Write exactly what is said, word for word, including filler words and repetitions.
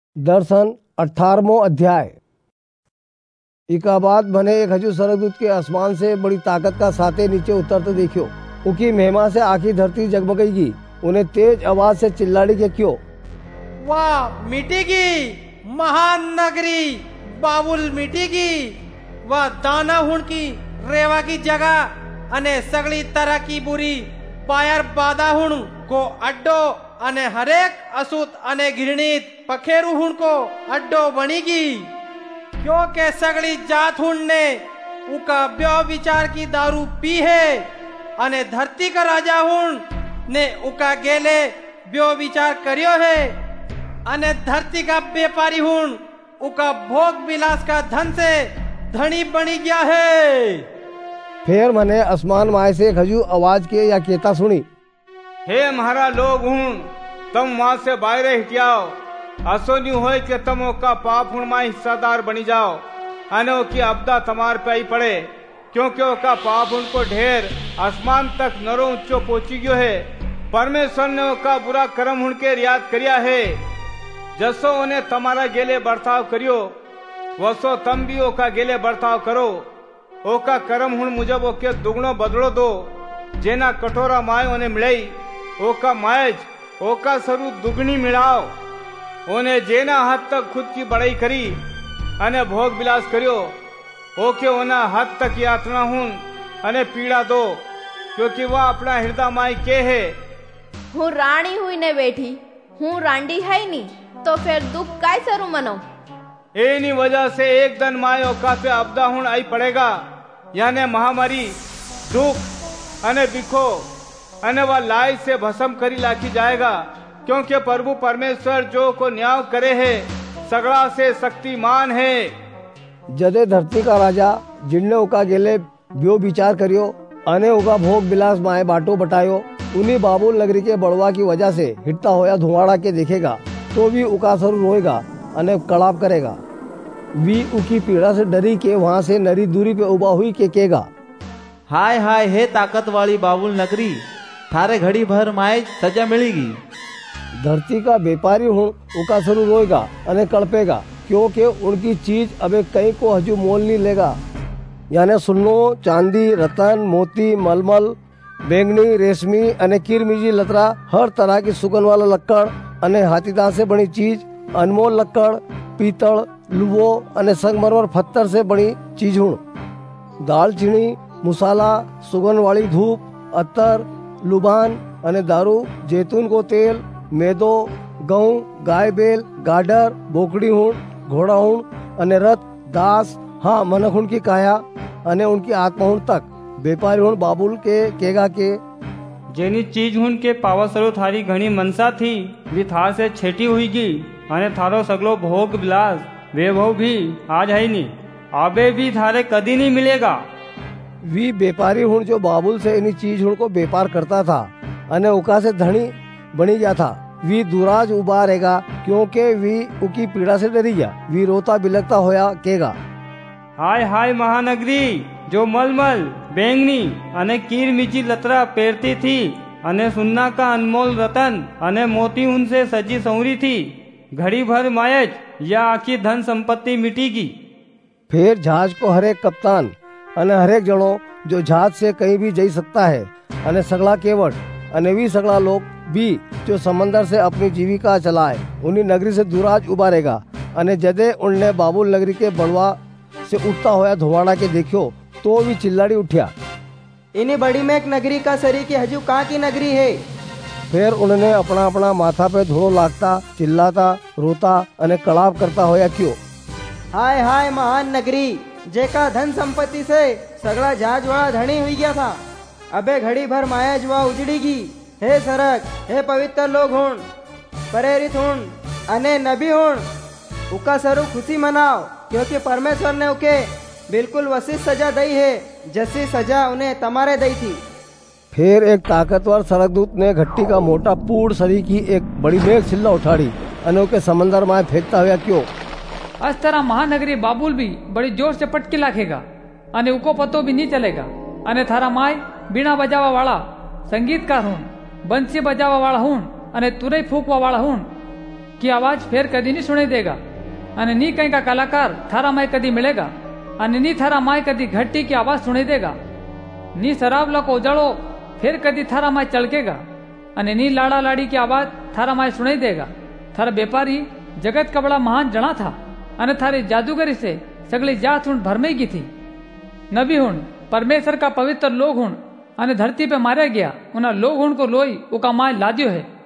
दर्शन अठारहमो अध्याय। इका बाद बने एक हजू सरगदूत के आसमान से बड़ी ताकत का साथे नीचे उतरते देखियो। उनकी महिमा से आखी धरती जगमगेगी। उन्हें तेज आवाज से चिल्लाड़ी के क्यों, वाह मिटेगी महान नगरी बाबुल मिटेगी। वह दाना हुण की रेवा की जगह अने सगली तरह की बुरी बायर बादा हुण को अड्डो अने हरेक असूत अने घृणित पखेरु हुण को अड्डो बनेगी। क्योंकि सगली जात हुण ने उका ब्यो विचार की दारू पी है अने धरती का राजा हुण ने उका गेले ब्यो विचार करियो है अने धरती का व्यापारी हुण उका भोग विलास का धन से धनी बनी गया है। फिर मने आसमान माए से एक हजू आवाज के या केता सुनी, हे म्हारा लोग हुण तम वहां से बाहरे हटियाओ। असो न्यू होय के तम ओका पाप हुण मां हिस्सादार बनी जाओ अने ओकी आपदा तमार पे आई पड़े। क्योंकि ओका पाप हुण को ढेर आसमान तक नरो ऊंचो पहुंची गयो है। परमेश्वर ने ओका बुरा कर्म हुण के रियाद करिया है। जसो उन्हें तमारा गेले बर्ताव करियो वसो तम भी ओका गेले बर्ताव करो। ओका कर्म हुण मुजब ओके दुगणो बदलो दो। जेना कटोरा माय ओने मिलाई ओका मायज ओका सरू दुगनी मिलाओ। ओने जेना हद तक खुद की बड़ाई करी अने भोग विलास करियो ओके ओना हद तक यातना हुन अने पीड़ा दो। क्योंकि वह अपना हृदय माय के है, हूँ राणी हुई ने बैठी हूँ रांडी है नी तो फिर दुख काय सरू मनो। एनी वजह से एक दिन माय ओका पे आपदा हुण आई पड़ेगा यानी महामारी दुख अने बिखो अने वह लाई से भस्म करी लाखी जाएगा। क्योंकि प्रभु परमेश्वर जो को न्याय करे है सगड़ा से शक्तिमान है। जदे धरती का राजा जिनने उका गेले ब्यो विचार करियो अने उका भोग विलास माए बाटो बटायो उन्हीं बाबुल नगरी के बड़वा की वजह से हिटता होया धुआड़ा के देखेगा तो भी उका सर रोएगा अने कड़ाप करेगा। वी उकी पीड़ा से डरी के वहां से नरी दूरी पे उबा हुई के केगा, हाय हाय हे ताकत वाली बाबुल नगरी थारे घड़ी भर माए सजा मिलेगी। धरती का व्यापारी हूँ उका सरू रोएगा अने कड़पेगा क्योंकि उनकी चीज अबे कहीं को हजू मोल नहीं लेगा। यानी सुनो चांदी रतन मोती मलमल बैंगनी रेशमी अने किरमिजी लतरा हर तरह की सुगंध वाला लक्कड़ अने हाथीदांत से बनी चीज अनमोल लक्कड़ पीतल लुवो अने संगमरमर पत्थर से बनी चीज हूँ। दालचीनी मसाला सुगंध वाली धूप अत्तर लुबान अने दारू जैतून को तेल मैदो गऊ गाय बेल गाडर बोकड़ी हूण घोड़ा हूण अने रथ दास हाँ मनक हूण की काया अने उनकी आत्मा हूण तक व्यापारी हूण बाबुल के केगा के जेनी चीज हूण के पावसरो थारी घणी मनसा थी वी थार से छेटी हुई गी अने थारो सगलो भोग विलास वैभव भी आज है नी आबे भी थारे कदी नहीं मिलेगा। वी व्यापारी हूण जो बाबुल से इन्हीं चीज हूण को व्यापार करता था अने उका से धनी बनी गया था वी दुराज उबा रहेगा क्योंकि वी उकी पीड़ा से डरी गया। वी रोता बिलकता होया केगा, हाय हाय महानगरी जो मलमल बैंगनी अने कीर मिची लतरा पेरती थी अने सुन्ना का अनमोल रतन अने मोती उनसे सजी संवरी थी। घड़ी भर मायज या आखी धन संपत्ति मिटेगी। फिर जहाज को हरेक कप्तान अने हरेक जनो जो जहाज से कहीं भी जा सकता है अने सगला केवट अने वी सगला लोग भी जो समंदर से अपनी जीविका चलाए उन्हीं नगरी से दुराज उबारेगा। अने जदे उनने बाबुल नगरी के बड़वा से उठता होया धुआड़ा के देखियो तो भी चिल्लाड़ी उठिया, इन्हीं बड़ी में एक नगरी का सरी की हजू कहाँ की नगरी है। फिर उन्होंने अपना अपना माथा पे धूलो लागता चिल्लाता रोता अने कड़ाप करता होया क्यों, हाय हाय महान नगरी जेका धन संपत्ति से सगड़ा जहाज वाला धनी हुई गया था अबे घड़ी भर माया जुआ उजड़ीगी। हे सरक हे पवित्र लोग हुण प्रेरित हुण अने नबी हुण उका सरू खुशी मनाओ क्योंकि परमेश्वर ने उके बिल्कुल वसी सजा दी है जैसी सजा उन्हें तमारे दी थी। फिर एक ताकतवर सरकदूत ने घट्टी का मोटा पूड़ सरी की एक बड़ी मेघ छिल्ला उठाड़ी अने उके समंदर में फेंकता हुआ क्यों, अस तरह महानगरी बाबुल भी बड़ी जोर से पटकी लाखेगा अने उको पतो भी नहीं चलेगा अने थारा माय बीणा बजावा वाला संगीतकार हूँ बंसी बजावा वाला हूँ अने तुरई फूकवा वाला हूँ की आवाज फेर कदी नहीं सुनाई देगा અને ની કઈ કા કલાકાર થારા માય કદી મળેગા અને ની થારા માય કદી ઘટ્ટી की आवाज सुनाई देगा नी शराब को उजाड़ो फिर कदी थारा माय चलकेगा અને नी लाड़ा लाड़ी की आवाज थारा माय सुनाई देगा। थारा व्यापारी जगत का बड़ा महान जणा था અને थारी जादूगरी से सगली जात हुण भरमेगी गई थी। नबी हुण परमेश्वर का पवित्र लोग हुण અને धरती पे मारे गया उन्हें लोग हुण को लोई उका माय लाद्यो है।